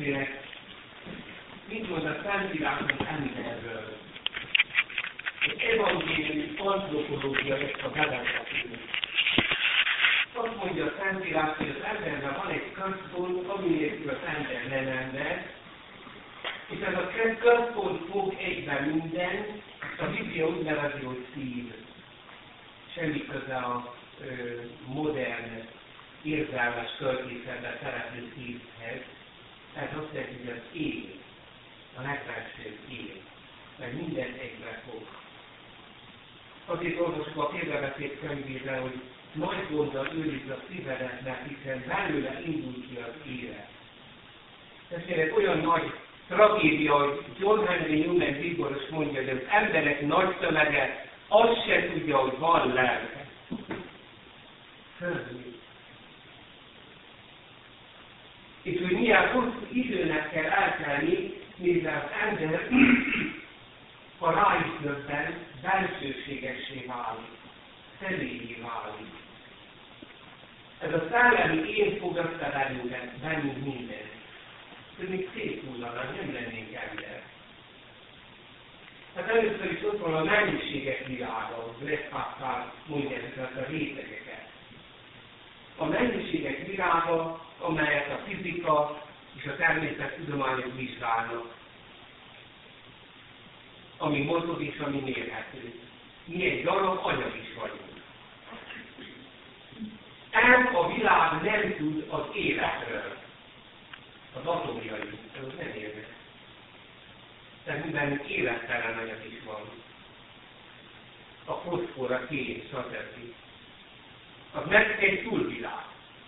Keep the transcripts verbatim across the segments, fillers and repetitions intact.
testvérek, mit mond a Szentírásunk emberről? Az evangéliumi antropológia ezt a bevezető. Azt mondja a Szentírás, hogy az emberben van egy központ, ami nélkül az ember nem ember, és ez a központ fog egyben minden, ezt a Biblia úgy nevezi, hogy szív. Semmi köze a ö, modern, érzelmes költészetben szereplő szívhez. Ez azt jelenti, hogy az ég, a legfelsőbb ég, mert minden egyben fog. Azért olvasok a Példabeszéd könyvében, hogy nagy gonddal őrizd a szívedet, mert hiszen belőle indul ki az élet. Testvérek, olyan nagy tragédia, hogy John Henry Newman bíboros mondja, hogy az emberek nagy tömege azt se tudja, hogy van lelke. Szörnyű. És hogy milyen hosszú időnek kell eltelni, mivel az ember, ha rá is döbben, belsőségessé válik, személyé válik. Ez a szellemi én fog összevenni bennünk mindent. Ez még széthullana, nem lennénk ember. Hát először is ott van a mennyiségek világa, Blaise Pascal mondja ezeket a rétegeket. A mennyiségek világa, amelyet a fizika és a természettudományok vizsgálnak, ami mozog és ami mérhető. Mi egy darab anyag is vagyunk. Ez a világ nem tud az életről. Az atomjai, ez nem érnek. Tehát mindenünk élettelen anyag is van. A foszfor, a kén, stb. Az meg egy túlvilág.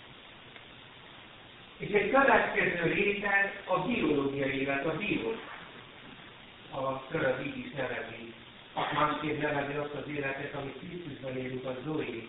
És egy következő réteg a biológiai élet, a biológia. A Török így is nevezi. Másképp nevezi azt az életet, amit Krisztusban élünk, a Zoé.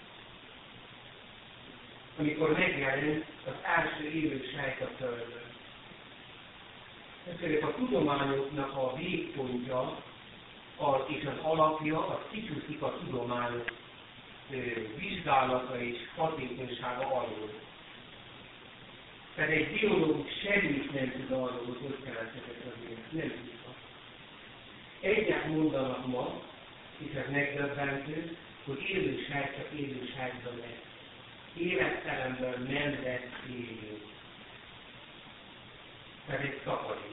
Amikor megjelent az első élő sejt a Földön. Ezért a tudományoknak a végpontja a, és az alapja, az kicsúszik a tudományok ö, vizsgálata és hatékonysága alól. Tehát egy biológus semmit nem tud arról, hogy hogy keletkezett az élet. Nem tudta. Egyet mondanak ma, és ez megdöbbentő, hogy élő sejt csak élő sejtben lesz. Élettelenből nem lesz élő. Tehát egy szakadék.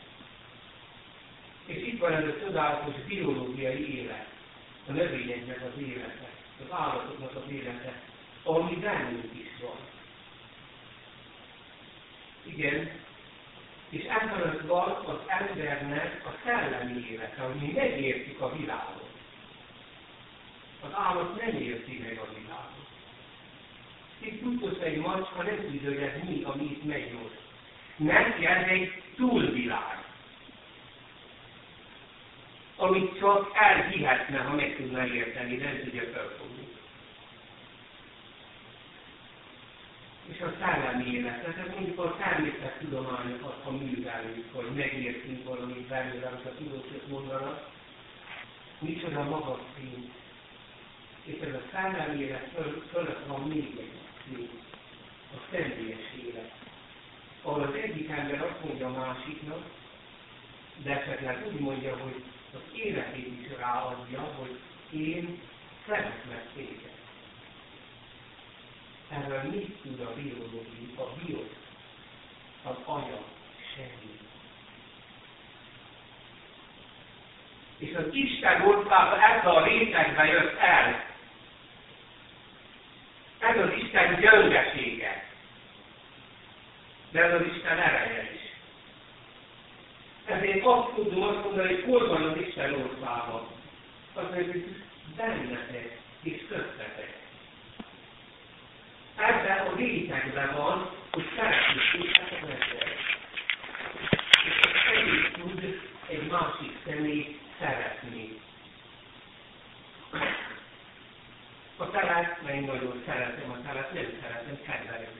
És itt van ez a csodálatos biológiai élet. A növényeknek az élete, az állatoknak az élete, ami bennünk is van. Igen, és ezen van az embernek a szellemi élete, hogy mi megértjük a világot. Az állat nem érti meg a világot. Itt tudtos egy macska nem tudja, hogy ez mi, ami itt megy most. Neki ez egy túlvilág. Amit csak elhihetne, ha meg tudna érteni, nem tudja felfogni. És a szellemi életet, ez mondjuk a természettudományokat, ha művelünk, hogy megértünk valamit belőle, amit a tudósok mondanak, micsoda magas szint. És ez a szellemi élet föl, fölött van még egy szint, a személyes élet. Ahol az egyik ember azt mondja a másiknak, de esetleg úgy mondja, hogy az életét is ráadja, hogy én szeretlek téged. Erről mit tud a biológia, a bió, az anya, semmi. És az Isten országa ebbe a rétegbe jött el. Ez az Isten gyöngesége. De ez az Isten ereje is. Ezért azt tudom azt mondani, hogy hol van az Isten országa. Azt mondja, hogy bennetek és köztetek. Ebben a rétegben van, hogy szeretnék ezt a mesterek. És a személy tud egy másik személy szeretni. A telet, mert én nagyon szeretem a telet, nem szeretem, kedvelem.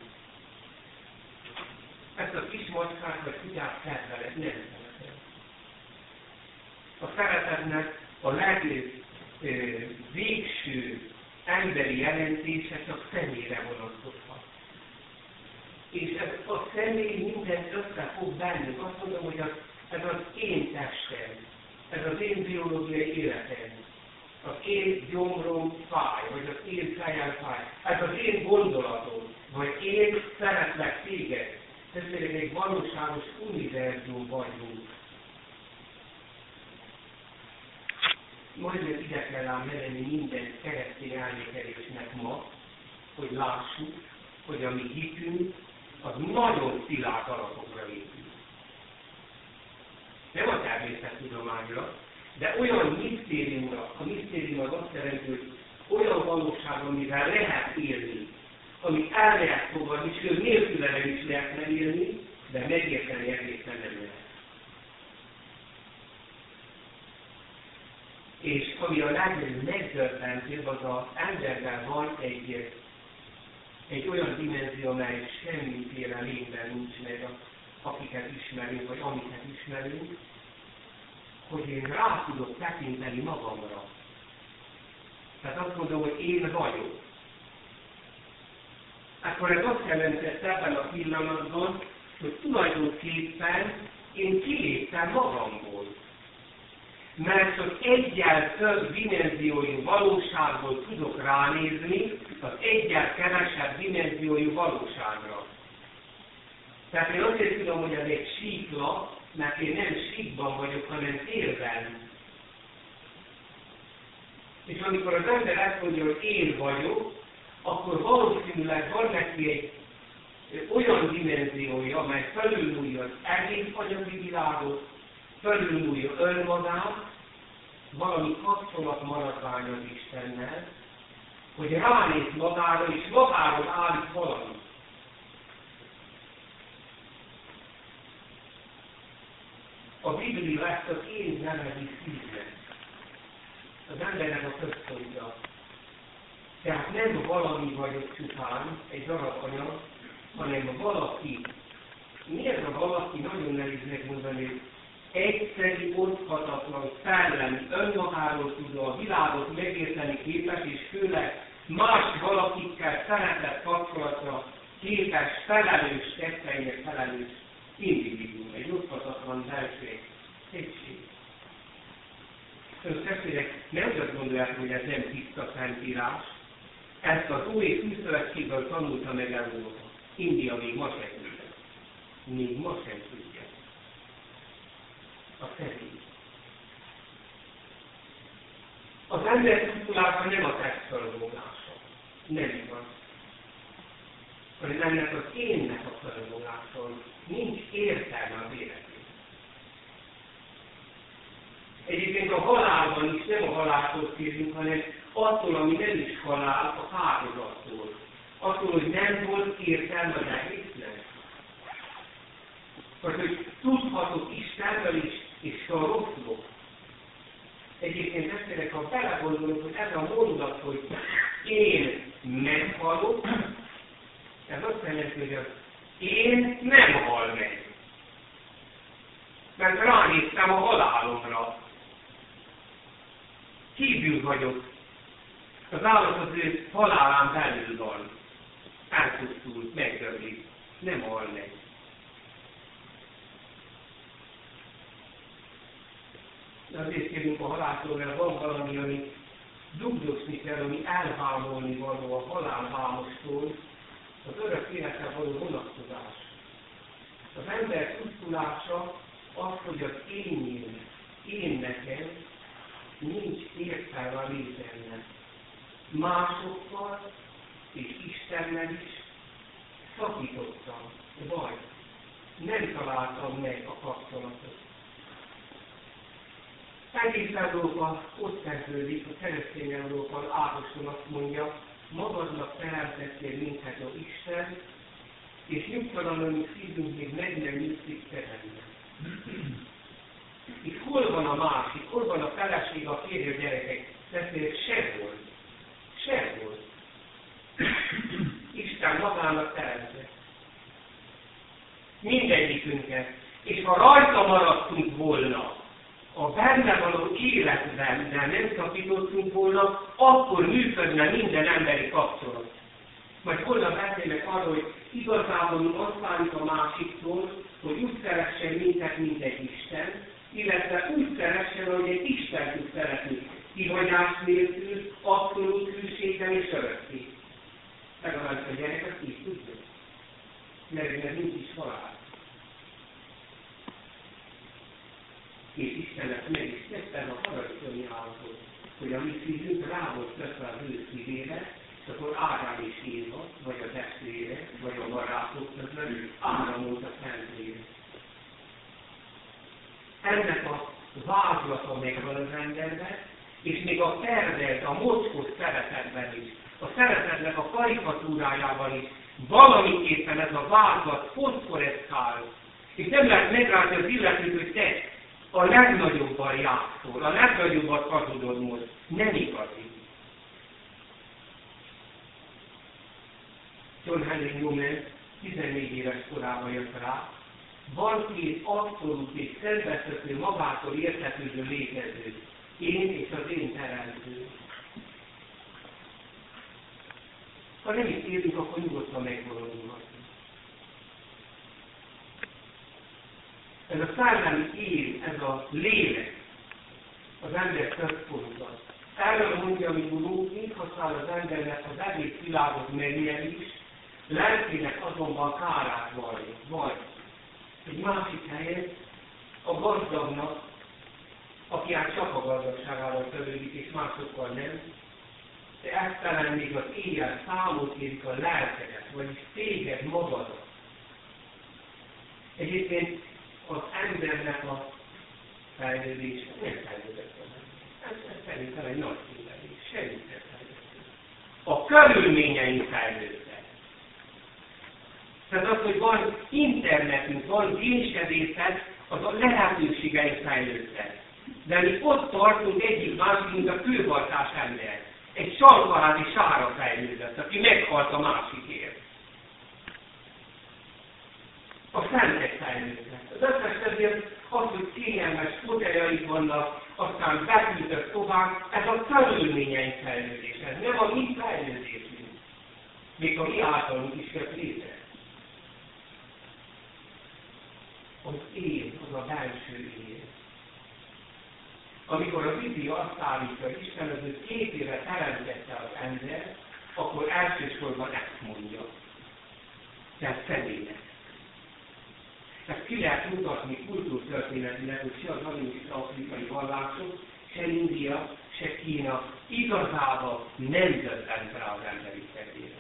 Ezt a kis macskát, vagy kutyát kedvelem, nem szeretem. A szeretetnek a legvégső emberi jelentése csak személyre vonatkozhat. És ez a személy mindent összefog. fog bennünk. Azt mondom, hogy az, ez az én testem, ez az én biológiai életem. Az én gyomrom fáj, vagy az én fejem fáj. Ez az én gondolatom, vagy én szeretlek téged. Ez még egy valóságos univerzum vagyunk. Majdnem ide kell ám menni minden keresztény elmékelésnek ma, hogy lássuk, hogy a mi hitünk az nagyon szilárd alapokra épül. Nem a természettudományra, de olyan misztériumra, a misztérium az azt jelenti, hogy olyan valóság, amivel lehet élni, amit el lehet fogadni, és nélküle nem is lehetne élni, de megérteni egészen nem lehet. És ami a legdöbbentőbb, az az emberben van egy, egy olyan dimenzió, amely semmiféle lényben nincs meg, akiket ismerünk, vagy amiket ismerünk, hogy én rá tudok tekinteni magamra. Tehát azt mondom, hogy én vagyok. Akkor ez azt jelentette ebben a pillanatban, hogy tulajdonképpen én kiléptem magamból. Mert csak egyel több dimenziójú valóságból tudok ránézni az egyel kevesebb dimenziójú valóságra. Tehát én azért tudom, hogy ez egy síkla, mert én nem síkban vagyok, hanem térben. És amikor az ember azt mondja, hogy én vagyok, akkor valószínűleg van neki egy olyan dimenziója, amely felülmúlja az egész anyagi világot, felülmúlja önmagát, valami kapcsolat maradvány az Istennel, hogy ránéz magára, és magáról állít valamit. A Biblia ezt az én nevezi szívnek. Az embernek a központja. Tehát nem valami vagyok csupán, egy darab anyag, hanem valaki. Mi ez a valaki? Nagyon nehéz megmondani, hogy egyszerű, oszthatatlan, szellemi, önmagáról tudó, a világot megérteni képes, és főleg más valakikkel szeretett kapcsolatra képes, felelős, tetteinek felelős individuum, egy oszthatatlan belső egység. Önök testvérek, nem csak gondolják, hogy ez nem tiszta szentírás, ezt az új Fűszövetségből tanulta meg Európa. India még ma sem tudja. Még ma sem tudja. A szerint. Az ember tudása nem a testfelvonulása. Nem igaz. Hanem ennek az énnek a felvonulása. Nincs értelme az életében. Egyébként a halálban is nem a haláltól félünk, hanem attól, ami nem is halál, a áldozattól. Attól, hogy nem volt értelme az egésznek. Vagy hogy tudhatok Istennel is, és a rosszok. Egyébként testvérek, ha belegondolok, hogy ez a mondat, hogy én meghalok, ez azt jelenti, hogy az én nem hal meg. Mert ránéztem a halálomra. Kívül vagyok. Az állat az ő halálán belül van. Elpusztul, megdöglik. Nem hal meg. De azért kérünk a haláltól, mert van valami, ami dugdosni kell, ami elhámolni való a halálhámostól, az örök életre való vonatkozás. Az ember pusztulása az, hogy az énjén, én nekem nincs értelme a létemnek. Másokkal és Istennel is szakítottam, vagy nem találtam meg a kapcsolatot. Egész Európa ott kezdődik, a keresztény Európa Ágoston azt mondja, magadnak teremtettél minket az Isten, és nyugtalanul szívünk még meg nem nyugszik te benne. Itt hol van a másik, hol van a feleség, a férje, gyerekek? Testvérek, sehol. Sehol. Isten magának teremtett. Mindegyikünket. És ha rajta maradtunk volna, a benne való életben, de nem szakítottunk volna, akkor működne minden emberi kapcsolat. Majd holnap beszélek arról, hogy igazából azt várjuk a másiktól, hogy úgy szeressen minket, mint egy Isten, illetve úgy szeressen, hogy egy Isten tud szeretni, kihagyás nélkül, abszolút hűséggel és örökké. Legalábbis a gyerek azt így tudja. Mert ez nincs is halál. És Istennek meg is tettem a paradicsomi állatot, hogy a mi szívünk rá volt kötve az ő szívére, és akkor Ádám és Éva, vagy a testvére, vagy a barátok közben áramult a Szentlélek. Ennek a vázlata megvan az emberben, és még a terved, a mocskos szeretetben is, a szeretetnek a karikatúrájában is valamiképpen ez a vázlat foszforeszkál, és nem lehet megrátni az illetőt, hogy te a legnagyobban játszol, a legnagyobbat hazudod most. Nem igazi. John Henry Newman tizennégy éves korában jött rá, van két abszolút és szembesztető magától értetődő létező, én és az én teremtő. Ha nem is érünk, akkor nyugodtan megvalódulhatunk. Ez a szellemi él, ez a lélek az ember központban. Erről mondja, amikor úgy használ az embernek az egész világot megnyerés, lelkének azonban kárát vallja. Vagy egy másik helyen a gazdagnak, aki hát csak a gazdagságával törődik, és másokkal nem, de eztelen még az éjjel számot érik a lelkedet, vagyis téged magadat. Egyébként az embernek a fejlődése nem fejlődött a ez, ez szerintem egy nagy kérdés, semmit nem fejlődött. A körülményeink fejlődtek. Tehát az, hogy van internetünk, van génsebészet, az a lehetőségeink fejlődtek. De mi ott tartunk egyik másik, mint a kőbartás ember. Egy sarkaládi sára fejlődött, aki meghalt a másikért. A szentek fejlődtek. Az összes többért az, hogy kényelmes foteljaik vannak, aztán beküldött tovább, ez a körülményeink fejlődése, nem a mi fejlődésünk. Még a mi általunk is jött létre. Az én, az a belső én. Amikor a Biblia azt állítja, hogy Isten az ő képére teremtette az ember, akkor elsősorban ezt mondja. Tehát személynek. Ezt ki lehet mutatni kultúrtörténetileg, hogy se az animista afrikai vallások, se India, se Kína igazából nem döbbent rá az emberi kedvére.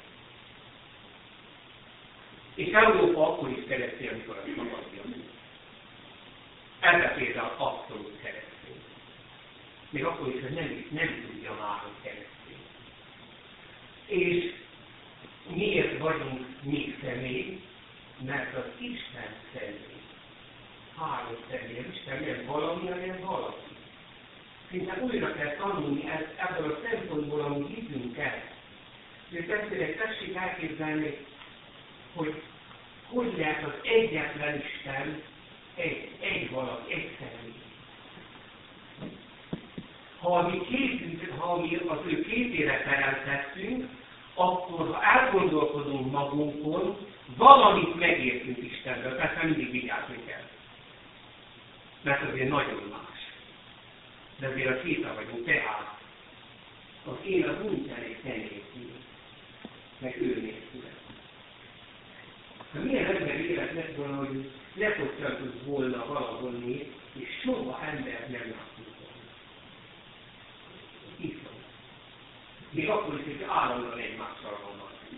És Európa akkor is keresztény, amikor azt magadja. Ez a például abszolút keresztény. Még akkor is, hogy nem, nem tudja már, hogy keresztény. És miért vagyunk mi személy? Mert az Isten személy. Három személy. Az Isten nem valami, hanem valaki. Szinte újra kell tanulni ebből a szempontból, amit hiszünk el. És testvérek, tessék elképzelni, hogy hogy lehet az egyetlen Isten egy, egy valaki, egy személy. Ha mi, képünk, ha mi az ő képére teremtettünk, akkor ha elgondolkodunk magunkon, valamit megértünk Istenből, persze mindig vigyázni kell. Mert azért nagyon más. De azért a kéta vagyunk, tehát az én az nincsenék nélkül, meg ő nélkül. Ha milyen ember élet lett volna, hogy lefogytantott volna valahonni, és soha ember nem látott volna. Iszom. Még akkor is, hogy állandóan egymással vannak.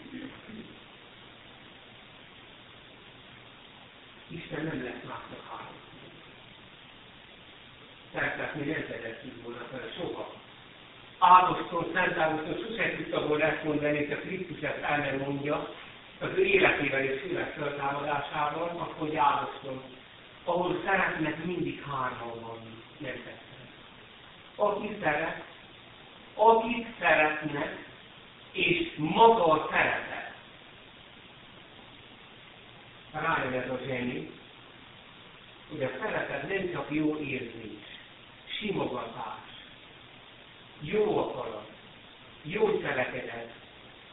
Isten nem lesz másnak három. Tehát mi nem fedettük volna fel soha. Ágoston, Szent Ágoston sosem tudta volna ezt mondani, hogy a Krisztus ezt el nem mondja, az ő életével és szület föltámadásával, azt mondja Ágoston, ahol szeretnek mindig hárman van, nem teszem. Aki szeret, akit szeretnek, és maga a szeretet. Rájön ez a zseni, hogy a szeretet nem csak jó érzés, simogatás, jó akarat, jó cselekedet,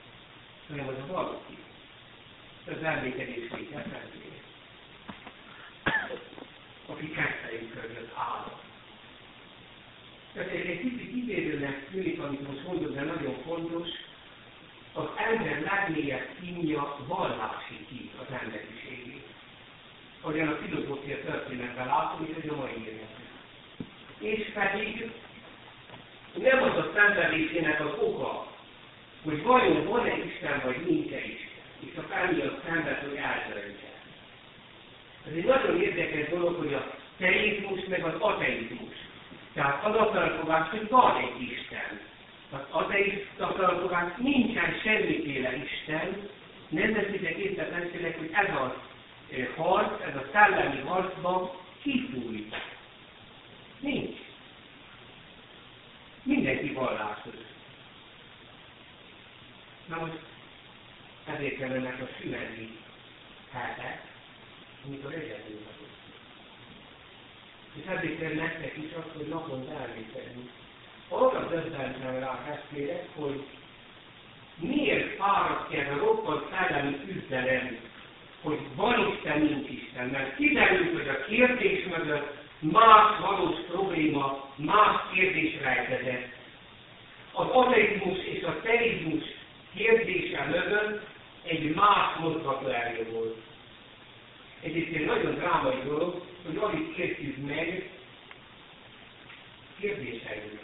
hanem az a valaki. Az emlékezés véget. ki kettejük között áll. Tehát egy, egy kicsit kivérőnek tűnik, amit most mondok, de nagyon fontos, az ember legmélyebb színja vallási ki az emberiségé. Ahogyan a filozófia történetben látom, és ez a mai életben. És pedig nem az a szenvedésének az oka, hogy vajon van-e Isten, vagy nincs-e Isten, és a felmiatt szenved, hogy eldöntse. Ez egy nagyon érdekes dolog, hogy a teizmus meg az ateizmus. Tehát az a felfogás, hogy van egy Isten. Az ateista felfogás, nincsen semmiféle Isten, nem veszitek észre tessének, hogy ez a harc, ez a szellemi harcban kifúj. Nincs. Mindenki vallásos. Na most ezért kellenek a sümegi hetek, amikor egyedül vagyok. És ezért kell nektek is az, hogy naponta elvételni. Arra döbbentem rá testvérek, hogy miért fáradt ki ez a roppant szellemi küzdelem, hogy van Isten, nincs Isten. Mert kiderült, hogy a kérdés mögött más valós probléma, más kérdés rejtezett. Az ateizmus és a teizmus kérdése mögött egy más mozgató erő volt. Egyébként nagyon drámai dolog, hogy alig értjük meg kérdéseimet.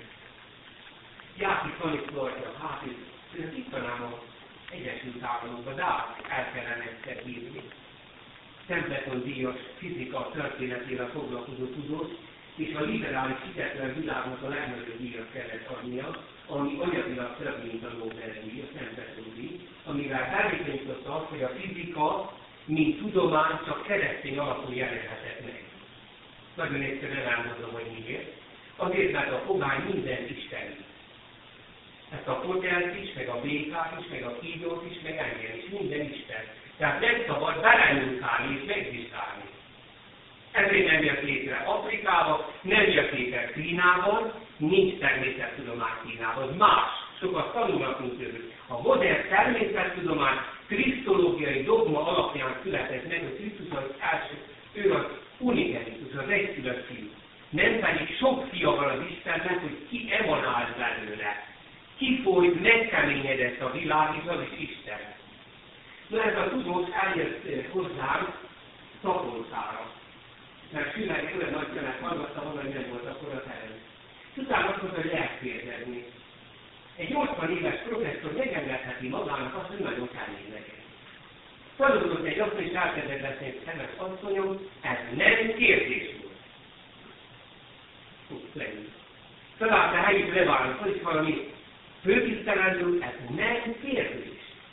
Játék van itt rajta, hát ez itt van ám az Egyesült Államokban, de el kellene egyszer hívni. Templeton díjas fizika történetére foglalkozó tudós, és a liberális hitetlen világnak a legnagyobb díjat kellett adnia, ami anyagilag több, mint a Nobel-díj, a Templeton díj, amivel elbizonyította azt, hogy a fizika, mint tudomány, csak keresztény alapon jelenhetett meg. Nagyon egyszerűen elmondom, hogy miért. Azért, mert a fogány minden isteni. Ezt a fotelt is, meg a békát is, meg a kígyót is, meg engem is, minden isten. Tehát nem szabad belenyúlkálni és megvizsgálni. Ezért nem jött létre Afrikában, nem jött létre Kínában, nincs természettudomány Kínában, más, sokat tanulnak tőlük. A modern természettudomány krisztológiai dogma alapján született meg, hogy Krisztus az első, ő az unigenitus, az egyszülött fiú. Nem pedig sok fia van az Istennek, hogy ki emanált belőle. Ki folyt, megkeményedett a világ, és az is Isten. Na ez a tudós eljött hozzám Szakolcára. Mert Sümeg olyan nagy követ hallgattam, hogy nem volt akkor a terem. És utána azt mondta, hogy lehet kérdezni. Egy nyolcvan éves professzor megengedheti magának azt, hogy nagyon kemény legyen. Feludott egy asszony, és elkezdett lesz egy szemes asszonyom, ez nem kérdés volt. Hú, leül. Találta helyük leválaszol, és valami főtisztelenül, ez nem kérdés.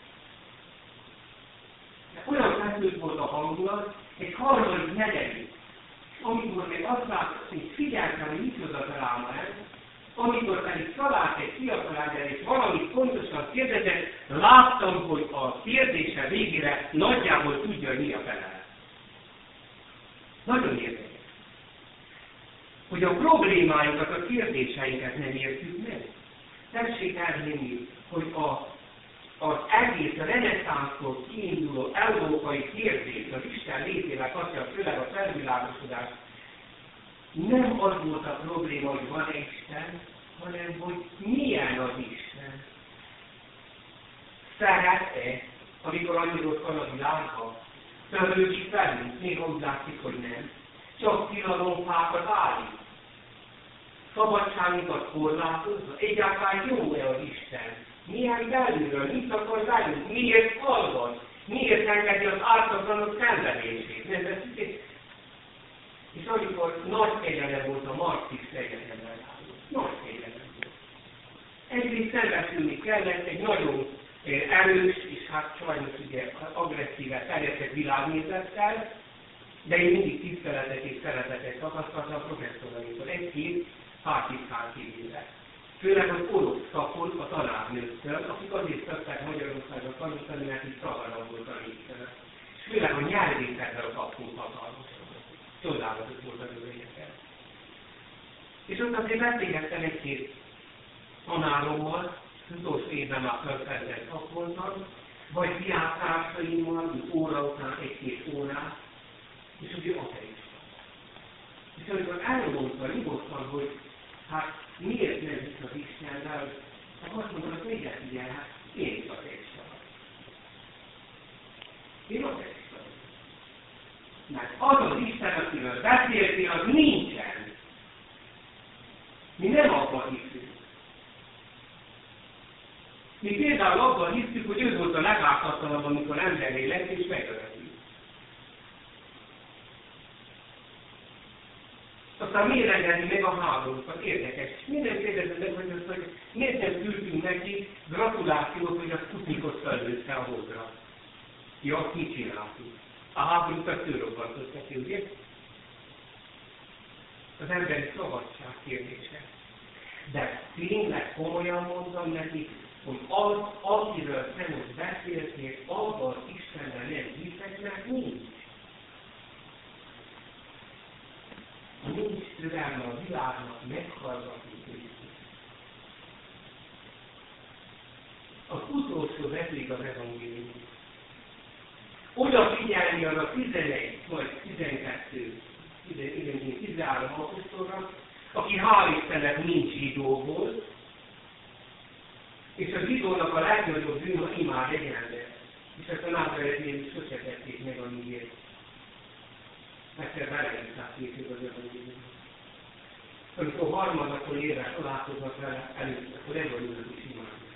De olyan feszült volt a hangulat, egy harmadik negyedik, amikor még azt látta, hogy figyeltem, hogy micsoda dráma ez, amikor pedig talált egy fiatal ember, és valamit pontosan kérdezett, láttam, hogy a kérdése végére nagyjából tudja, hogy mi a felelet. Nagyon érdekes. Hogy a problémáinkat, a kérdéseinket nem értjük meg. Tessék elhinni, hogy a, az egész reneszánsztól kiinduló európai kérdés, az Isten létével kapcsolatban, főleg a felvilágosodás, nem az volt a probléma, hogy van Isten, hanem hogy milyen az Isten. Szeret-e, amikor annyira ott van a világban? Törődik velünk, néha úgy látszik, hogy nem. Csak tilalomfákat állít. Szabadságunkat korlátozva. Egyáltalán jó-e az Isten? Milyen belülről? Mit akar velünk? Miért hallgat? Miért engedi az ártatlanok szenvedését? Nem veszik? És amikor nagy kegyelem volt a marxista egyetemben álló. Nagy kegyelem volt. Egyrészt szembesülni kellett egy nagyon erős, és hát sajnos ugye agresszíve terjedett világnézettel, de én mindig tiszteletet és szeretetet tapasztaltam a professzoraimtól. Egy-két pártitkán kívülre. Főleg az orosz szakon a tanárnőktől, akik azért szokták Magyarországon tanítani, mert itt szavaran volt a népszerűen. És főleg a nyelvészetről kaptunk hatalmas. Csodálatos volt az őrényeket. És ott azért beszélgettem egy-két tanárommal, utolsó évben már felfelezett szakvoltam, vagy diáktársaimmal, óra után egy-két órát, és ugye ateista. És amikor elmondta nyugodtan, hogy hát miért nem hisz az Istennel, akkor azt mondom, hogy még figyelj, hát én is ateista vagyok. Én ateista vagyok. Mert az az Isten, akiről beszéltél, az nincsen. Mi nem abban hiszünk. Mi például abban hisztük, hogy ő volt a legártatlanabb, amikor emberré lett és megöletült. Aztán miért engedni meg a háborúkat? Érdekes. Minden kérdezett meg, hogy, azt, hogy miért nem küldtünk neki gratulációt, hogy a Sputnikot felvőzte a holdra. Ja, azt mit csináltunk? A háborúkat ő robbantott neki, ugye? Az emberi szabadság kérdése. De tényleg komolyan mondom neki, hogy az, akiről te most beszéltél, abban Istenben nem hiszek, mert nincs. Nincs türelme a világnak meghallgatni Krisztus. Az utolsó betég az evangélium. Oda figyelni arra tizenegy, vagy tizenkettő, tizenhárom apostolra, aki hál' Istennek nincs zsidó volt, és a zsidónak a legnagyobb bűn, hogy imád egy ember. És ezt a Názáreti Jézus sose tették meg a miért. Egyszer beleírták később az evangéliumban. Amikor harmadakon évvel találkoznak vele előtt, akkor evangéliumnak is imádnak.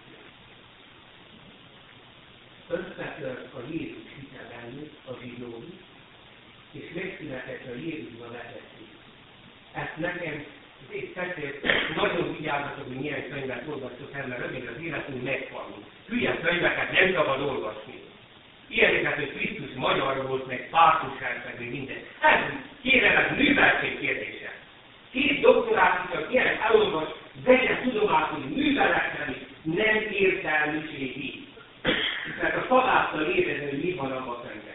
Összetört a Jézus hite bennük, a zsidó, és megszületett a Jézusban lehetőség. Ezt nekem, és persze nagyon vigyázzatok, hogy milyen könyvet olvastok el, mert rövid az életünk meghalunk. Hülye könyveket nem szabad olvasni. Ilyeneket, hogy Krisztus magyar volt, meg pártusság, meg minden. Ez kérem, ez műveltség kérdése. Két doktorátusok ilyenek elolvas, vegye tudomásul műveletlen, nem értelmiségi. Mert a szavásszal érezni, hogy mi van abban a könyvben.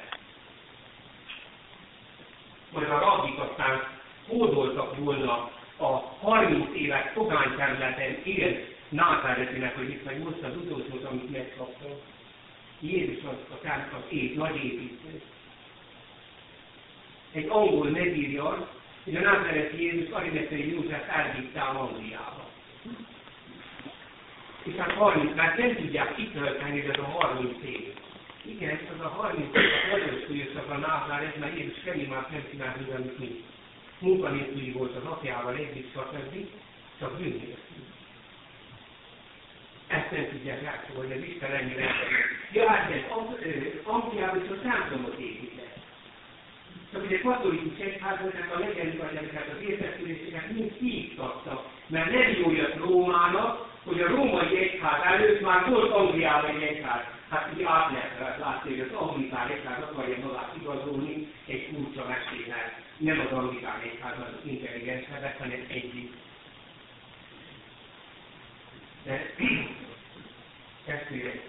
Majd a rabbik aztán hódoltak volna a harminc éves pogányterületen élt Názáretinek, hogy itt meg most az utolsót, amit megkaptam. Jézus az a társak az épp, nagy építő. Egy angol megírja azt, hogy a názáreti Jézus Arimathei József elvitte Angliába. És hát harminc, mert nem tudják kitölteni, ez a harminc év. Igen, az a harminc év az előszülőszak a Názáret, mert Jézus semmi más nem csinált, mint amit mi. Munkanélküli volt az apjával együtt, stb. Csak bűnélkül. Ezt nem tudják elfogadni, hogy az Isten ennyire elfogadni. Ja, hát ez Angliában is a templomot épített. Csak ugye katolikus egyháznak a legendőket, az értesüléseket mind kiiktattak, mert nem jól jött Rómának, hogy a római egyház előtt már volt Angliában egy egyház. Hát így át lehet látni, hogy az anglikán egyház akarja magát igazolni egy furcsa mesével. Nem az anglikán egyház az intelligensebb, hanem egyik. De testvérek,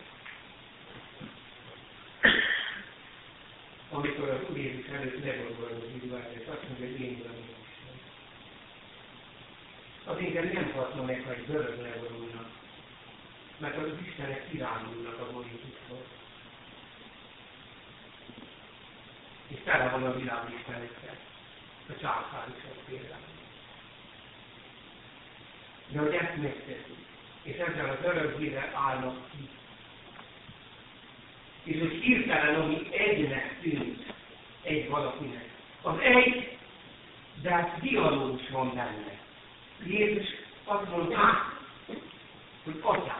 amikor az Úr Jézus előtt legorgolózik és azt mondja, hogy én vagyok Isten. Az engem nem hatna meg, ha egy zörög legorulnak, mert az Istenek kirándulnak a borításból. És tele van a világ Istenekkel, a császárosok például. De hogy ezt megteszik, és ezzel az örök hírrel állnak ki. És hogy hirtelen, ami egynek tűnt, egy valakinek. Az egy, de dialógus van benne. Jézus azt mondta, hogy atyám.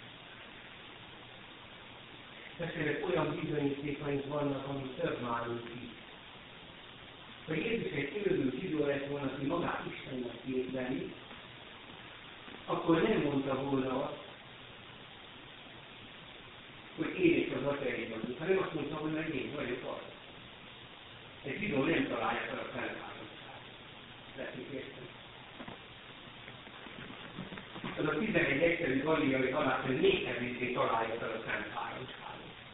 Beszélek, olyan bizonyítékaink vannak, ami több nálunk így. Ha Jézus egy élő zsidó lett volna, aki magát Istennek képzeli, akkor nem mondta volna azt, hogy én és az atyai vagyok, hanem azt mondta, hogy meg én vagyok az. Egy zsidó nem találja fel a feltállódását. Leszik értem. Az a tizenegy egyszerű galliai talált, hogy még kevésbé találja fel a feltállódását.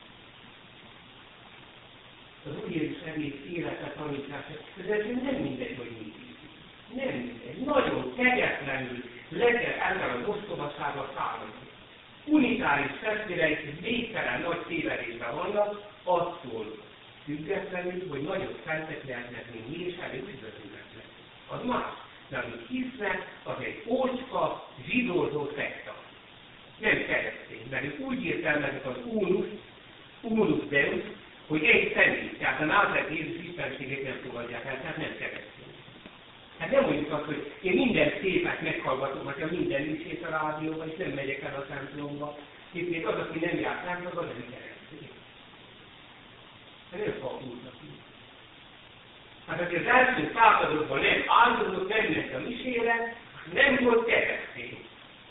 Az Úr Jézus egész élete tanítása, de ez nem mindegy, hogy mit is. Nem mindegy. Nagyon kegyetlenül legyen ezzel az ostobasággal szállni. Unitáris testvéreik végtelen nagy tévedésben vannak, attól függetlenül, hogy nagyobb szentek lehetnek, mint mi, és elég üdvözületnek. Az az más. De amit hisznek, az egy ócska, zsidózó szekta. Nem keresztény, mert ők úgy értelmezik az unus, unus deus, hogy egy személy, tehát a Názáreth Jézus istenségét nem fogadják el, tehát nem keresztény. Hát nem mondjuk azt, hogy én minden szépet meghallgatom, hogyha minden misét a rádióban, és nem megyek el a templomba. Itt még az, aki nem jár templomba, az nem keresztény. Hát nem fakultak így. Hát aki az első századokban nem áldozott, nem ment a misére, nem volt keresztény.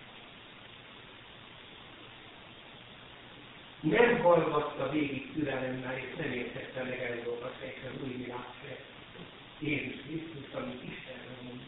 Nem hallgatta végig türelemmel, és nem értette meg Európa és az új világ Jézus Krisztus, amit Istenről mondott.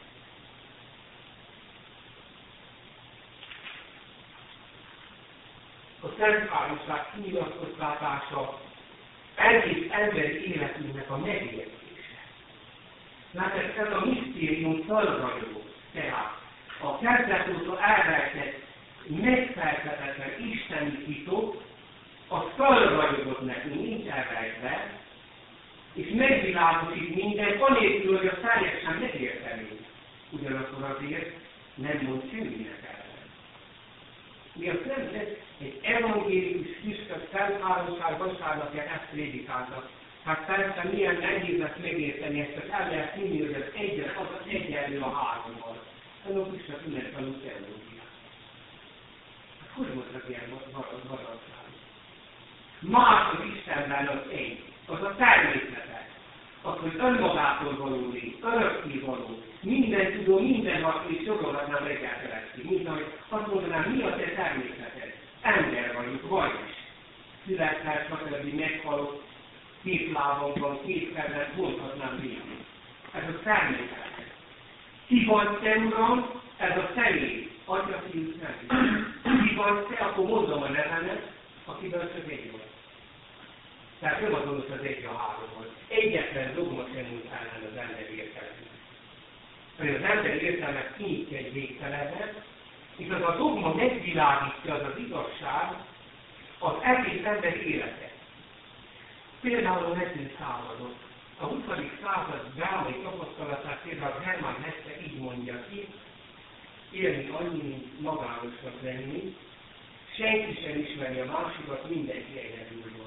A Szent Háromság kinyilatkozott látása egész emberi életünknek a megértése. Látják, ez a misztérium felragyogó, tehát a kezdet óta elrejtett, megfeltetetlen isteni titok, az felragyogott nekünk, nincs elrejtve, és megvilágosít mindent, anélkül, hogy a teljesen megértenénk. Ugyanakkor azért nem mond semminek ellen. Mi a Szent, egy evangélikus Krisztus Szent Háromság vasárnapján ezt prédikáltak. Hát persze milyen nehéz lesz megérteni ezt, csak el lehet hinni, hogy az egyet, az az egyenlő a hárommal. Önök is csak ünnep tanul teológiát. Hát hogy voltak ilyen maradság? Más az Istenben az egy, az a természete. Az, hogy önmagától való lény, örökké való, minden tudó, minden hat, és sorolhatnám reggel keresztül. Mint ahogy azt mondanám, mi a te természeted? Ember vagyok, vagyis. Születtel, stb. Meghalott, két lábon van, két kezet, mondhatnám végig. Ez a természet. Ki vagy te, Uram? Ez a személy. Atya, Fiú, Szent. Ki vagy te, akkor mondom a nevemet, akiben csak egy vagy. Tehát nem az mondott az egy a háromhoz. Egyetlen dogma sem múlt ellen az emberi értelemnek. Mert az emberi értelmet kinyitja egy végtelenben, és az a dogma megvilágítja, az az igazság, az egész emberi életet. Például a nekünk századot. A huszadik század drámai tapasztalatát például Hermann Hesse így mondja ki, élni annyi, mint magánosnak lenni, senki sem ismeri a másikat, mindenki egyedül van.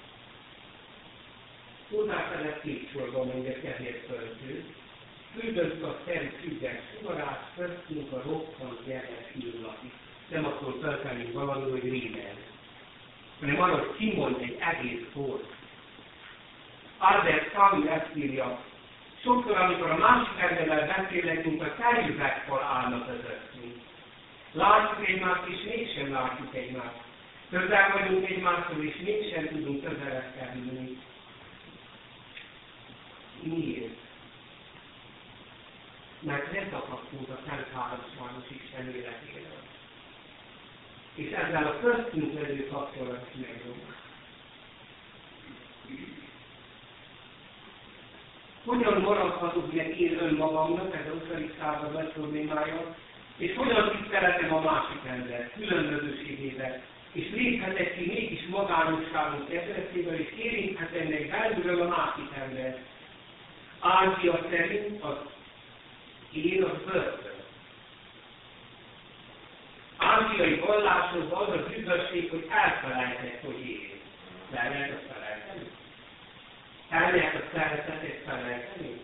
Hozzáfelett két sorban mondja Kevér költő, küldött a szent függes sugarát, köztünk a roppant jeles illati. Nem akkor töltenünk valami, hogy rémel, hanem arra, hogy kimond egy egész sort. Albert Camus ezt írja, sokszor, amikor a másik emberrel beszélünk, a terjüveggel állnak közöttünk. Látjuk egymást, és mégsem látjuk egymást. Közel vagyunk egymástól, és mégsem tudunk közelebb kerülni. Miért? Mert nem tapasztunk a Szent Háromságos Isten életéről. És ezzel a köztünk levő kapcsolat is megromlott. Hogyan maradhatok meg én önmagamnak, ez a huszadik század nagy problémája, és hogyan tiszteletem a másik embert, különbözőségével, és léphetek ki mégis magánosságunk kezdetével, és érinthetem meg belülről a másik embert. Ázsia szerint az én az börtön. Ázsiai vallásokban az az üdvösség, hogy elfelejtek, hogy én. De el lehet azt felejteni? El lehet azt szeretetet felejteni?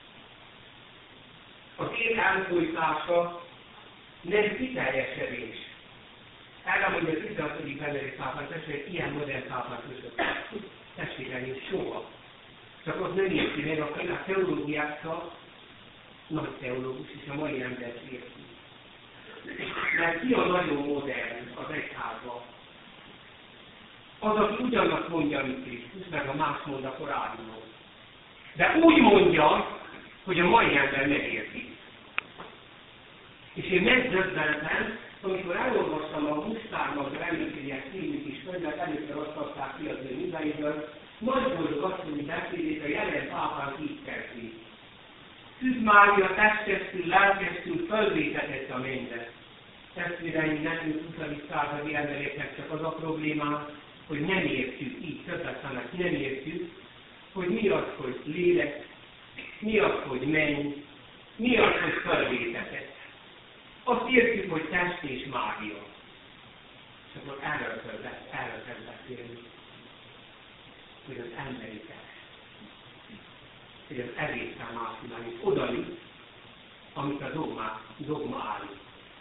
Az én elfolytása nem kiteljesedés. Erre mondja az tizenhatodik Benedikt pápán, hogy ilyen modern pápán között. Testvérem, soha. Csak ott nem érti meg, aki a teológiákkal nagy teológus, és a mai embert érti. Mert ki a nagyon modern az egyházban? Az, aki ugyanazt mondja, mint Krisztus, meg a más mond a korábbiról. De úgy mondja, hogy a mai ember megérti. És én megdöbbentem, amikor elolvastam a Musztárnak Reménységes című kis könyvet, először azt adták ki az ő műveiből, nagy boldog asszonyi beszédét a jelen pápán így kezdi. Szűz Mária testestül, lelkestül fölvétetett a mennybe. Testvéreim, nekünk huszadik századi embereknek csak az a problémám, hogy nem értjük, így többet nem értjük, hogy mi az, hogy lélek, mi az, hogy menny, Mi az, hogy fölvétetett? Azt értjük, hogy test és mágia. És akkor erről kell beszélni. Hogy az emberi test. Hogy az egészen másimány. Oda jut, amit a dogma, dogma állít.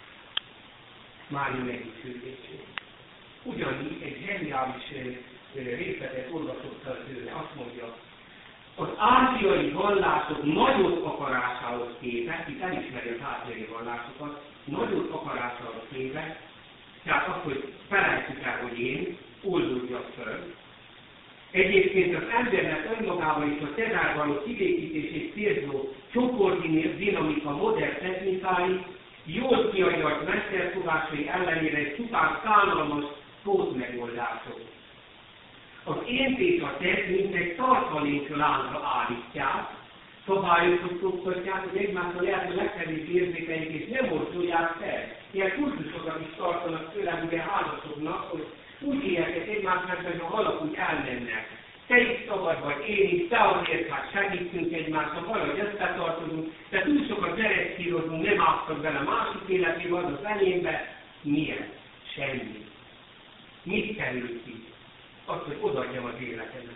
Mária megdicsőítését. Ugyanígy egy zseniális részletet olvasott tőle, azt mondja, az ázsiai vallások nagyobb akarásához képest, itt elismeri az ázsiai vallásokat, nagyobb akarásához képest, tehát az, hogy felejtsük el, hogy én oldódjak föl. Egyébként az embernek önmagában is a tezárvaló kivégítését célzó csoporti dinamika modern technikái jól kiagyalt mestertudásai ellenére csupán szánalmas pótmegoldások. Az ént és a test mint egy tartalék láncra állítják, szabályozhatják, hogy egymással lehető legkevésbé érzékenyek és nem mozdulják fel. Ilyen kurzusokat is tartanak tőlem, ugye házasodnak, hogy úgy éljetek egymásnak, hogy ha valakúgy elmennek. Te is szabad vagy, én is, te azért, hát segítünk egymásnak, valahogy összetartozunk, de túl sokat dereszkírozunk, nem álltak bele a másik életébe, az az enyémbe. Milyen? Semmi. Mit kerül ki? Azt, hogy odaadjam az életemet.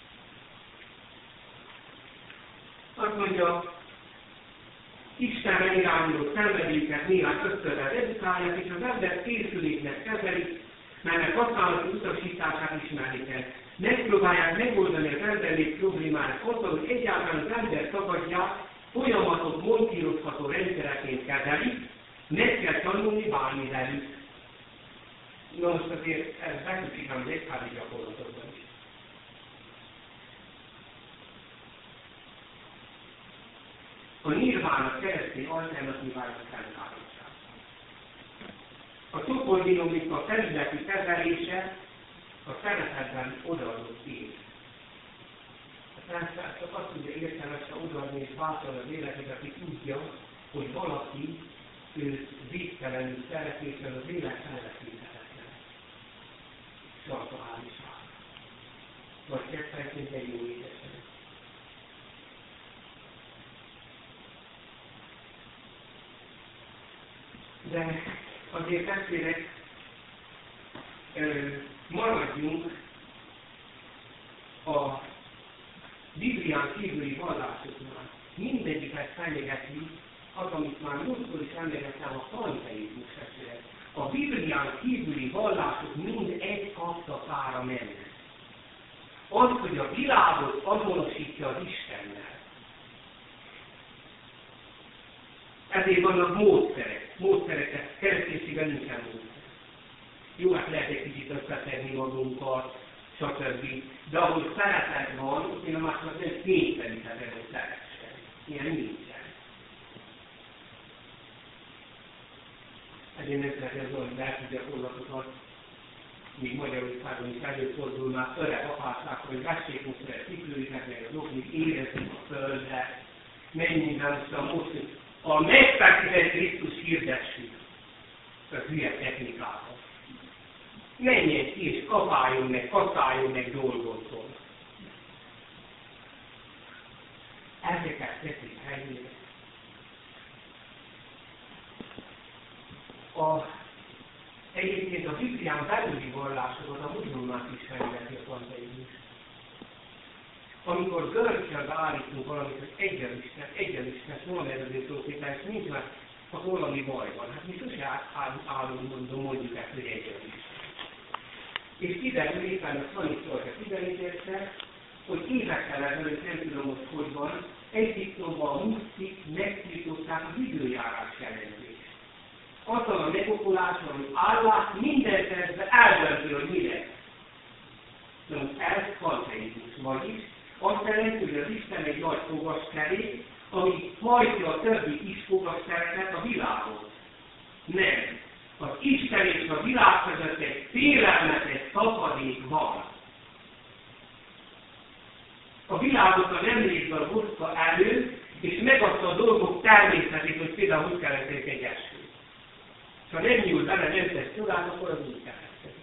Azt mondja, Istenre irányuló szenvedélyeket néhány ösztönrel edukálják, és az ember készüléknek kezelik, melynek használati utasítását ismerni kell. Megpróbálják megoldani az emberi problémának azzal, hogy egyáltalán az ember tagadják, folyamatok montírozható rendszereként kezelik, meg kell tanulni bánni velük. Na most azért ez betűsít az egyházi gyakorlatokban is. A nirvána keresztény alternatívája a szentárosság. A csoportdinamika felületi kezelése a szeretetben odaadott élet. A Szent csak azt tudja értelmesen odaadni és váltani az életet, aki tudja, hogy valaki őt végtelenül szeret, és az élet elveszíthetetlen. Sarkaháliság. Vagy kezdhetünk egy jó édesen. De azért testvérek, maradjunk a Biblián kívüli vallásoknál. Mindegyiket fenyegeti az, amit már múltkor is emlegettem, a panteizmus esetleg. A Biblián kívüli vallások mind egy kaptapára mennek. Az, hogy a világot azonosítja az Istennel. Ezért vannak módszerek. Módszereket, kereszténységben nincsen módszer. Jó, hát lehet egy kicsit összetenni magunkat, stb. De ahol szeretet van, ott én a másnak nem kényszeríthetem, hogy szeretsen. Ilyen nincsen. Ezért nem szeretem az olyan lelki gyakorlatokat, még Magyarországon is előfordul már öreg apászák, hogy vessék most el cipőiket, meg az oknik érezzük a földet, menjünk el most a most, hogy a megfektetett Krisztus hirdessük a hülye technikákat. Menjen ki és kapáljon meg, kaszáljon meg dolgozzon. Ezeket teszik helyére. A, egyébként a Biblián belüli vallásokat a muzulmák is felveti a panteizmus. Amikor görögcsel állítunk valamit, hogy egyen Isten, egyen Isten, hol nevező szókétel, és nincs már, ha valami baj van. Hát mi sose állunk, mondom, mondjuk ezt, hogy egyen Isten. És kiderül, éppen a Szanisztorka kiderítésre, hogy évekkel ezelőtt, nem tudom most hogy van, Egyiptomban a musztik megtiltották az időjárás jelentést. Azzal a megokulással, hogy állás minden percben eldöntő, hogy mi lesz. Na, ez panteizmus, vagyis azt jelenti, hogy az Isten egy nagy fogaskerék, ami hajtja a többi kis fogaskereket a világot. Nem. Az Isten és a világ között egy félelmetes szakadék van. A világot a nemrégből hozta elő, és megadta a dolgok természetét, hogy például hogy keletkezik egy eső. Ha nem nyúl bele, nem tesz csodát, akkor az úgy keletkezik.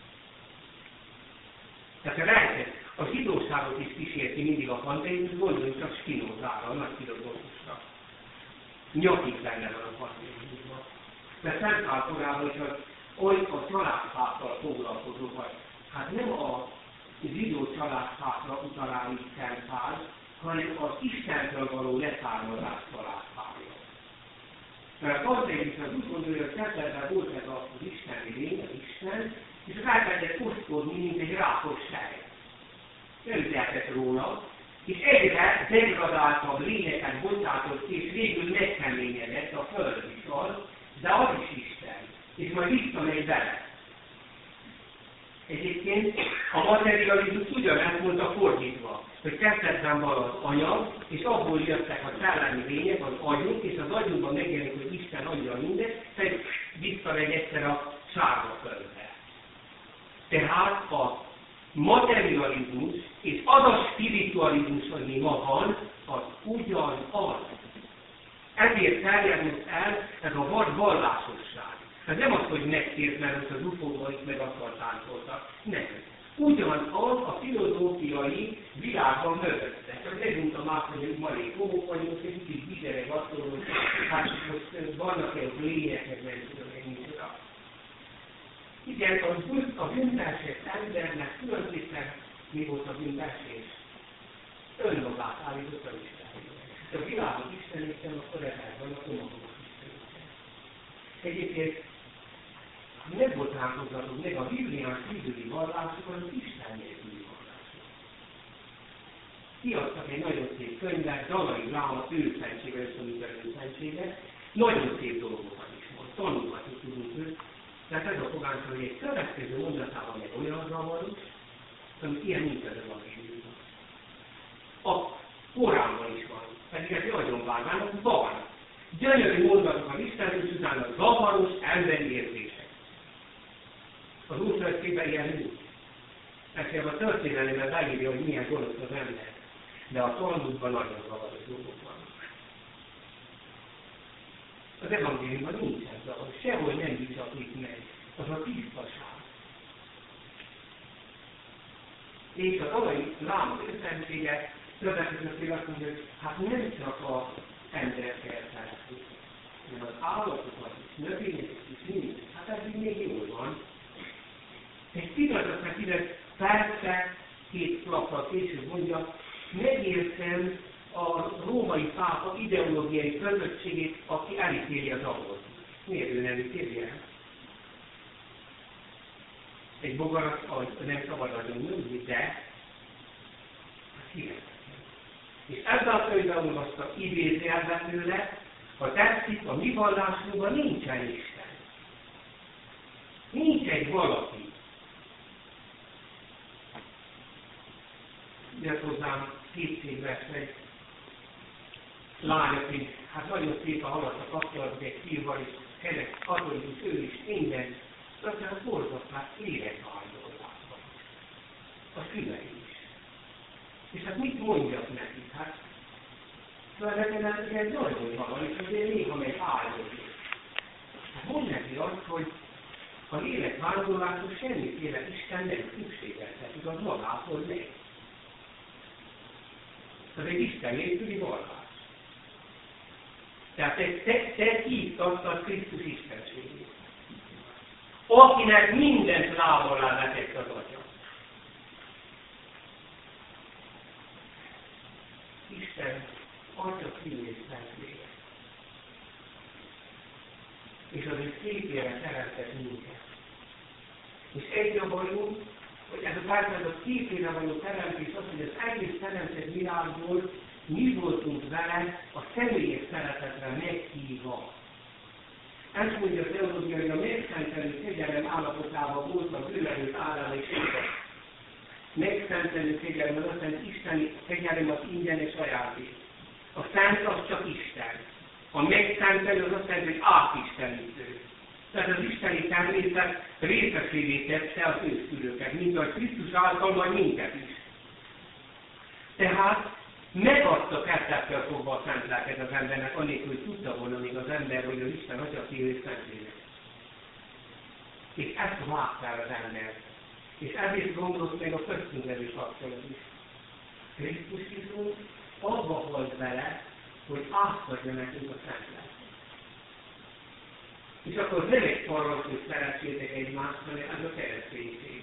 Tehát a rejtet, a zsidóságot is kísérti mindig a panteizmus, gondoljunk csak Spinozára, a nagy filozófusra. nyakig benne van a patriotizmusban. Mert Szent Pál korában is az, oly a családfákkal foglalkozó vagy. Hát nem a zsidó családfákra utalál itt Szent Pál, hanem az Istentől való leszármazás családfája. Mert a patriotizmus az úgy gondolja, hogy Szentben volt ez az isteni lény, az Isten, és az elkezdett osztódni, mint egy rákos sejt. Nem tehetett róla, és egyre degradáltabb lényeket bocsátott ki, és végül megkeményedett a Föld is az, de az is Isten, és majd visszamegy vele. Egyébként a materializmus ugyanezt mondta fordítva, hogy kezdetben van az anyag, és abból jöttek a szellemi lények, az agyunk, és az agyunkban megjelenik, hogy Isten adja mindet, tehát visszamegy egyszer a sárga földre. Tehát a materializmus és az a spiritualizmus, ami ma van, az ugyanaz. Ezért terjedett el ez a vad vallásosság. Ez nem az, hogy megtért, mert az ufóban itt meg akar táncoltak. Nem. Ugyanaz a filozófiai világban mögötte. Csak ne mondtam át, hogy marék homok vagyunk, és itt bizsereg attól, hogy hát most vannak-e ott lények, meg nem tudom, hogy micsoda. Igen, a bűnterség embernek tulajdonképpen mi volt a bűnterség? Önmagát állította Istenre. A világot istenítem, akkor ezzel van a önmagát istenítem. Egyébként nem volt rákozzatok, meg a Biblián kívüli vallások, az Isten nélküli vallások. Kiadtak egy nagyon szép könyvet, Dalai Láma őszentsége, összeművel őszentsége, nagyon szép dolgokat is mond, tanulgatni tudunk őt. Tehát ez a fogáncsa, hogy egy következő mondatában meg olyan zavaros, amit ilyen nincs ez a Bibliában. A Koránban is van, pedig ez nagyon vágán, van. Gyönyörű mondatok az Istenről, és utána zavaros emberi érzések. Az Úrszövetségben ilyen nincs. Ezért a történelemben leírja, hogy milyen gonosz az ember. De a Talmudban nagyon zavaros dolgok vannak. Az evangéliumban nincsen zavaros, sehol nem bizatik meg. Az a tisztaság. És a Dalai Láma őszentsége többek között azt mondja, hogy hát nem csak az emberekkel szeretni, hanem az állatokat is, növényeket is, mindent. Hát ez így még jól van. És pillanatnak ide persze, két lappal később mondja, megértem a római pápa ideológiai közösségét, aki elítéli az abortust. Miért ő nem ítéli el? Egy bogarat nem szabad adni nőzni, de hát hihetetlen. És ezzel a könyvben olvasta idézőjelbe tőle, ha tetszik, a mi vallásunkban nincsen Isten. Nincs egy valaki. Jött hozzám kétségbe egy lány, aki hát nagyon szépen haladt a kapcsolatban egy fiúval, és kerek, katolikus, ő is, minden. Aztán borzasztó, hát életvágyolásban. A szülei is. És hát mit mondjak nekik? Hát tulajdonképpen ez nagyon van, és azért néha meg áldozik. Hát mondd neki azt, hogy a életvágyoláshoz semmiféle Isten nem szükségeltetik, az magától megy. Ez egy Isten nélküli vallás. Tehát te, te, te így tartad Krisztus istenségét. Akinek mindent láb alá vetett az Atya. Isten Atya, Fiú és Szentlélek. És az ő képére teremtett minket. És egy a bajunk, hogy ez a társadalom képére való teremtés az, hogy az egész teremtett világból mi voltunk vele a személyes szeretetre meghívva. Ezt mondja a teológia, hogy a megszentelő kegyelem állapotában volt a bűnelőtt Ádám és Éva. Megszentelő kegyelem az azt jelenti, Isteni kegyelem az ingyenes ajándék. A szent az csak Isten. A megszentelő az azt jelenti, hogy átistenítő. Tehát az isteni természet részesévé tette az őszülőket, mint a Krisztus által, majd minket is. Tehát megadta kezdettől fogva a szent lelket az embernek, annélkül, hogy tudta volna még az ember, hogy az Isten Atya, Fiú és Szentlélek. És ezt vágta el az ember. És ezért gondolt meg a köztünk levő kapcsolat is. Krisztus Jézus abba volt vele, hogy átadja nekünk a Szent Lelket. És akkor nem egy parancs, hogy szeretsétek egymást, hanem ez a kereszténység.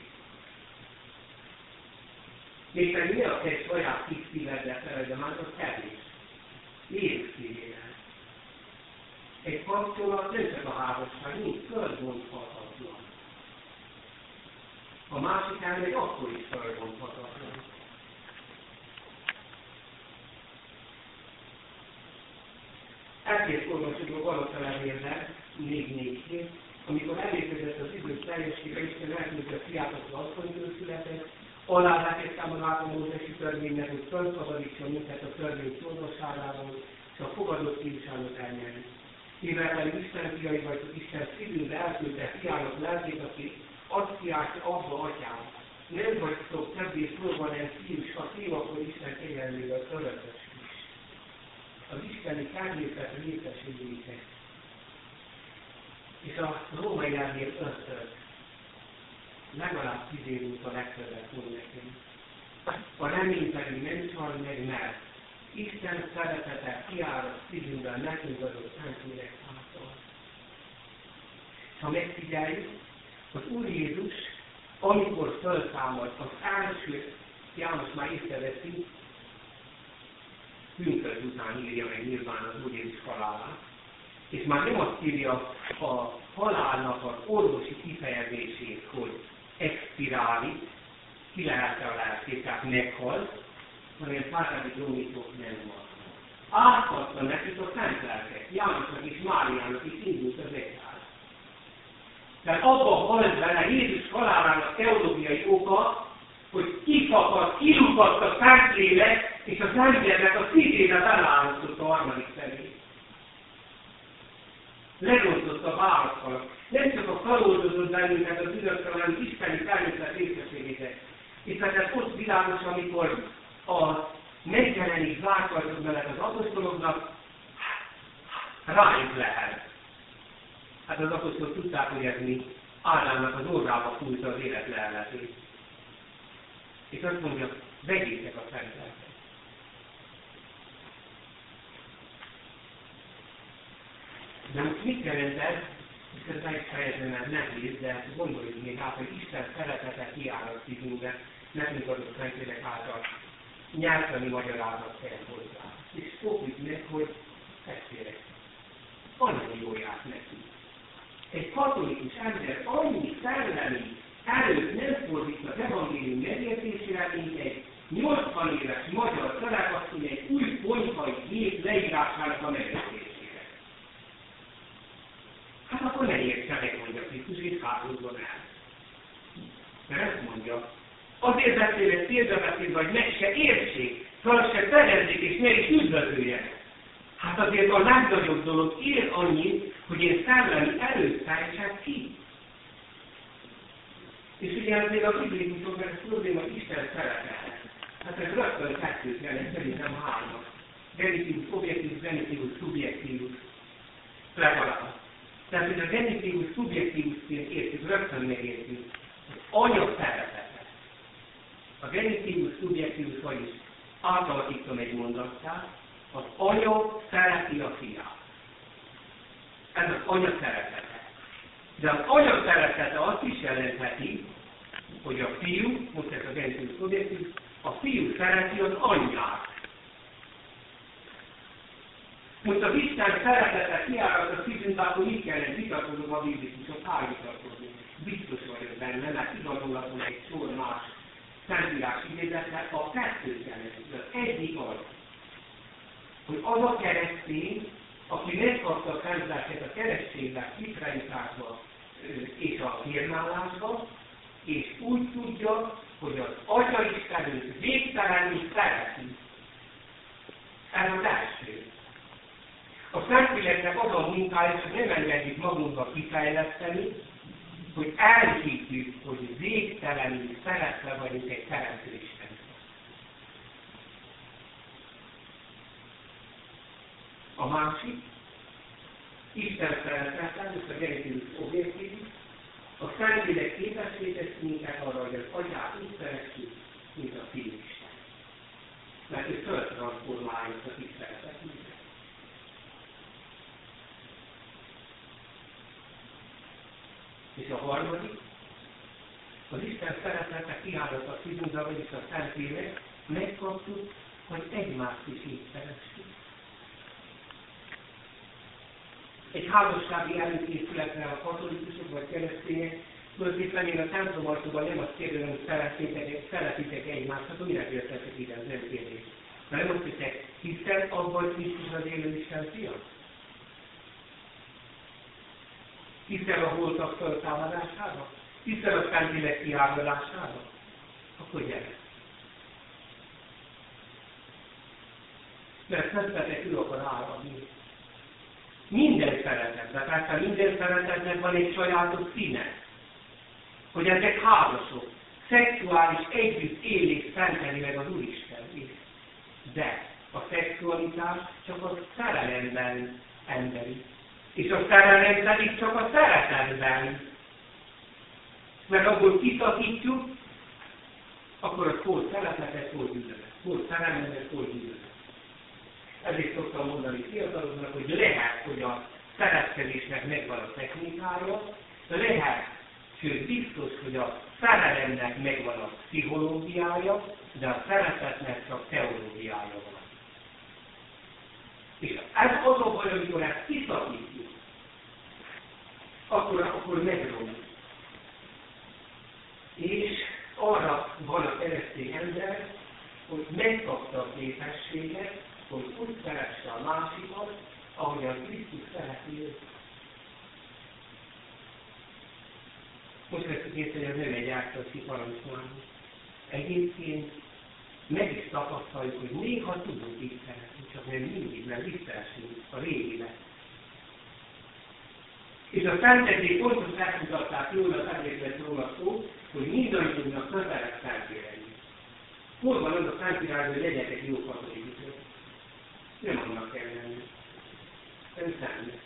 Mégpedig mi a te saját kis szíveddel feled, de már az kevés. Jézus szívére. Egy kapcsolat nem csak a házasság, nincs földbonthatatlan. A másik elmegy akkor is földbonthatatlan. Ezért olvasjuk a Galata levélben, négy négy, amikor elérkezett az idő teljessége, Isten elküldte a fiát, az asszonytól született, alávetett magát a mózesi törvénynek, hogy felszabadítson minket a törvény szolgasságáról, és a fogadott fiúságot elnyerni. Mivel pedig Isten fiai vagytok, Isten szívünkbe elküldte fiának lelkét, aki azt kiáltja abba atyám. Nem vagytok többé próba, nem fiús, ha fiú, akkor Isten kegyelmével örökös is. Az isteni természet részesülőitek. És a római levél ötöt. Legalább tíz év óta legtöbbet mond nekünk. A remény pedig nem csal meg, mert Isten szeretete kiárad szívünkben nekünk adott Szentlélek által. Ha megfigyeljük, az Úr Jézus, amikor föltámad, az első, János már észreveszi, bűnköd után írja meg nyilván az Úr Jézus halálát, és már nem azt írja a halálnak az orvosi kifejezését, hogy expirális, ki lehet a lelkét, tehát meghalt, hanem párádi gyógyítók nem van. Átadta nekik a Szent Lelket, Jánosnak és Máriának is indult az egyház. Tehát abba halt bele Jézus halálának teológiai oka, hogy kifakadt, kilukadt a Szentlélek, és az embernek a szívére belállított a harmadik felé. Lerontott a válaszokat. Nem csak a kalódozott bennünket az üdökre, hanem az isteni természet részességétek. És tehát ez ott világos, amikor a megjelenik zárkajtok mellett az apostoloknak, rájuk lehet. Hát az apostolok tudták, hogy ez mi Ádámnak az orrába fújta az élet lelletét. És azt mondja, vegyétek a Szent Lelket. De most mit jelent ez? És ez meg fejezem, mert nehéz, de gondoljuk még át, hogy Isten szeretete kiárad szívünkbe, nekünk adott Szentlélek által nyelvtani magyarázat kell hozzá. És fogjuk meg, hogy testvérek, annyi jól járt neki. Egy katolikus ember annyi szellemi erőt nem fordít az evangélium megértésére, mint egy nyolcvan éves magyar szerepasszony egy új ponyhai gép leírásának a megértésére. Hát akkor ne értse meg, mondja Krisztus, és hátrúzom el. Mert ezt mondja, azért beszélek célba beszélve, hogy meg se értsék, fel se fedezzék, és ne is üdvözöljenek. Hát azért a legnagyobb dolog ér annyit, hogy én szellemi erőt fejtsek ki. És ugye ezért a biblikusoknak ez probléma, hogy Isten szeretete. Hát ez rögtön kettőt jelent, szerintem hármat. Genitívus, objektív, genitívus, szubjektívus. Legalább. Tehát, hogy a genitívus, szubjektívusként értjük, rögtön megértjük, hogy anya szeretete. A genitívus, szubjektívus, vagyis átalakítom egy mondattát, az anya szereti a fiát. Ez az anya szeretete. De az anya szeretete azt is jelentheti, hogy a fiú, most ez a genitívus, szubjektívus, a fiú szereti az anyját. Most az Isten szeretete kiárad a szívünkbe, akkor mit kellene vitatkozom a biblikusok, állítatkozni. Biztos vagyok benne, mert igazolatom egy sor más szentírás idézettel, a kettőt jelenti. Az egyik az, hogy az a keresztény, aki megkapta a Szent Lelket a keresztényben, kiprejtásba és a firmálásba, és úgy tudja, hogy az Atya Istenünk végtelenül szereti. Ez az első. A Szentléleknek az a munkája, hogy nem engedjük magunkba kifejleszteni, hogy elhiggyük, hogy végtelenül szeretve vagyunk egy teremtő Isten. A másik, Isten szeretete, ezt a genetívus objektív, a Szentlélek képességet minket arra, hogy az Atyát úgy szeressük, mint a Fiú Isten. Mert ő föltranszformálja a tiszteletet minket. És a harmadik, az Isten szeretete kiállott a szívünkbe, vagyis a Szentlélek, megkaptuk, hogy egymást is így szeressük. Egy házassági előkészületre a katolikusok vagy keresztények, tulajdonképpen én a templomajtóban nem azt kérdezem, hogy szeretitek, szeretitek egymást, hát minek értettek ide, ez nem kérdés. De nem azt hittek, hiszen abban, hogy Krisztus az élő Isten fia? Hiszen a holtak föltámadásába? Hiszen a Szentlélek kiálladásába? Akkor gyere. Mert szentletek ő akar áradni. Minden szeretetben, persze minden szeretetnek van egy sajátos színe. Hogy ezek házasok, szexuális együttélés szenteli meg az Úristen is. De a szexualitás csak a szerelemben emberi. És a szerelem pedig csak a szeretetben. Mert abból kiszakítjuk, akkor az hol szeretetet, hol gyűlölet. Hol szerelmet, hol gyűlölet. Ezért szoktam mondani fiataloknak, hogy lehet, hogy a szeretkezésnek megvan a technikája, de lehet, sőt biztos, hogy a szerelemnek megvan a pszichológiája, de a szeretetnek csak teológiája van. És ez az a baj, amikor ezt kiszakítjuk, akkor, akkor megromlik. És arra van a keresztény ember, hogy megkapta a képességet, hogy úgy szeresse a másikat, ahogyan Krisztus szereti őt. Most veszük észre, hogy ez nem egy átszaki parancsnálunk. Egyébként meg is tapasztaljuk, hogy néha tudunk így szeretni, csak nem mindig, mert visszaesünk a régibe. És a szenteknél pontosan megmutatták jól, az egészben róla szó, hogy mindannyiunknak kötelek szentéleni. Hol van az a Szentírásban, hogy legyetek jó katolikusok? Nem annak kell lenni. Nem számít.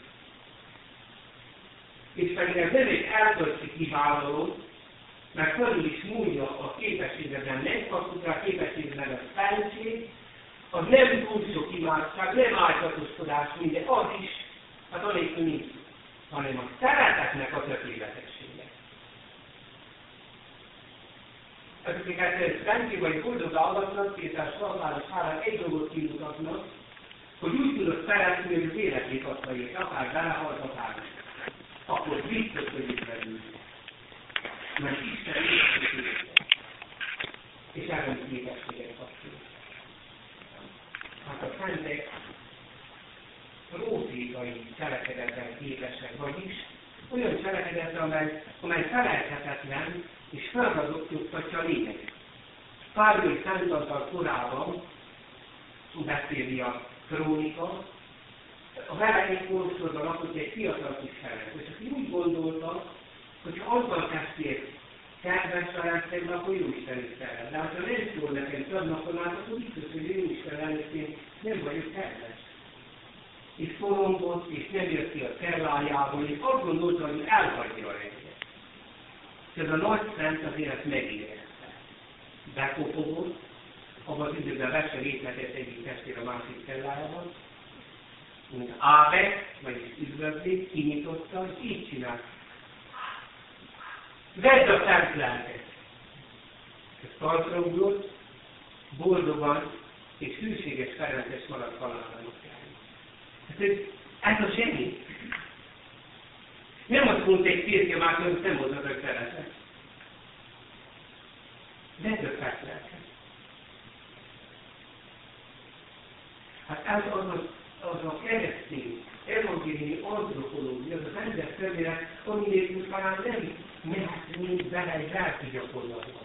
És pedig ez nem egy eltöltsi kivállaló, mert körül is múlja a képességedben, megkaptuk rá a képességedben a szentség, az nem túl sok imádság, nem áldozatoskodás, minden, az is, hát anélkül nincs, hanem a szeretetnek a tökéletessége. Ezeket szentség vagy boldog állatnak, kétás szalváros hálán egy dolgot kimutatnak, hogy úgy tudod szeretni, hogy az életét adta és akár belehalt, akár nem. Akkor biztos, hogy itt velünk. Mert Isten életét és ebben képességet kapcsoljuk. Hát a szentek rótékai cselekedetre képesek, vagyis olyan cselekedetre, amely, amely felelhetetlen és felgazogtatja a lényeget. Pálmai Szentantal korában beszéli a krónika, a velején kóroszorban lakott egy fiatal kis felett, és aki úgy gondolta, hogy ha azzal kezdték kedves felelősségben, akkor Jóisten is szeret. De ha nem szól nekem több napon át, akkor biztos, hogy Jóisten előtt én nem vagyok kedves. És szorongott, és nem jött ki a cellájából, és azt gondolta, hogy elhagyja a rendet. És ez a nagy szent azért ezt megérezte. Bekopogott, abban az időben vesse részletet egyik testvér a másik cellájában, mint Ábek, vagyis üdvözlét, kinyitotta, és így csinált. Vedd a szent lelket! Ez talpra ugrott, boldogan és hűséges szerelmes maradt halálának járni. Hát ez, ez a semmi. Nem azt mondta egy férfi, már hogy nem hozott a szeretet. Vedd a szent lelket! Hát ez az a, az a keresztény, evangéliumi antropológia, az az ember szemlélet, ami nélkül talán nem mehetnénk bele egy lelki gyakorlatba.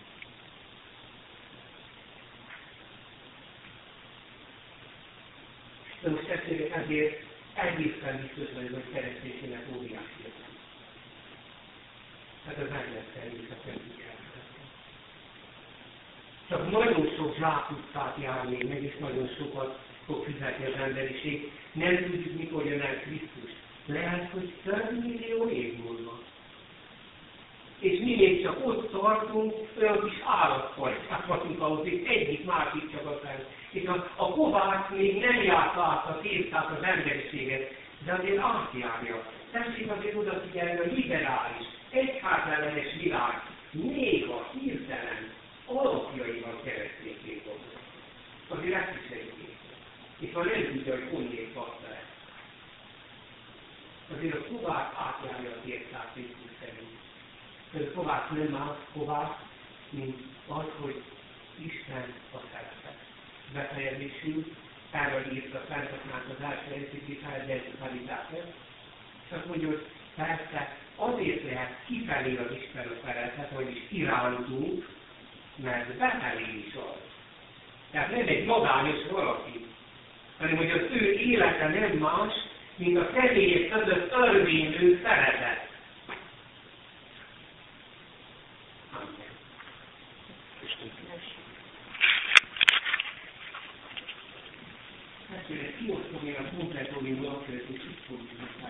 De most ezért, ezért egészen biztos vagyok, hogy kereszténységnek óriási értelme. Hát az nem lesz elég a szentségeket. Csak nagyon sok zsákutcát jár még meg, és nagyon sokat fog fizetni az emberiség. Nem tudjuk, mikor jön el Krisztus. Lehet, hogy több millió év múlva. És mi még csak ott tartunk, olyan kis állatfajták vagyunk ahhoz, és egyik másik csak aztán. És a, a kovács még nem járt át a tésztát az emberiséget, de azért átjárja. Tessék azért odafigyelni a liberális, egyházellenes világ néha hirtelen alapjaival keresztényként dolgozik. Azért ezt is egyébként. És ha nem tudja, hogy honnét vasszal. Azért a kovács átjárja a kétszáz Krisztus szerint. Ez a kovács nem más kovács, mint az, hogy Isten a szeretet. Befejezésünk, erről írta Szentoknát az első enciklika, Gentificátor, és azt mondja, hogy persze azért lehet kifelé az Isten a szeretet, vagyis irántunk, mert befelé is az. Tehát nem egy magányos valaki, hanem hogy az ő élete nem más, mint a személyek között örvénylő szeretet. Amen. Ezt kiosztom én a kompletórium alapját, és itt fogjuk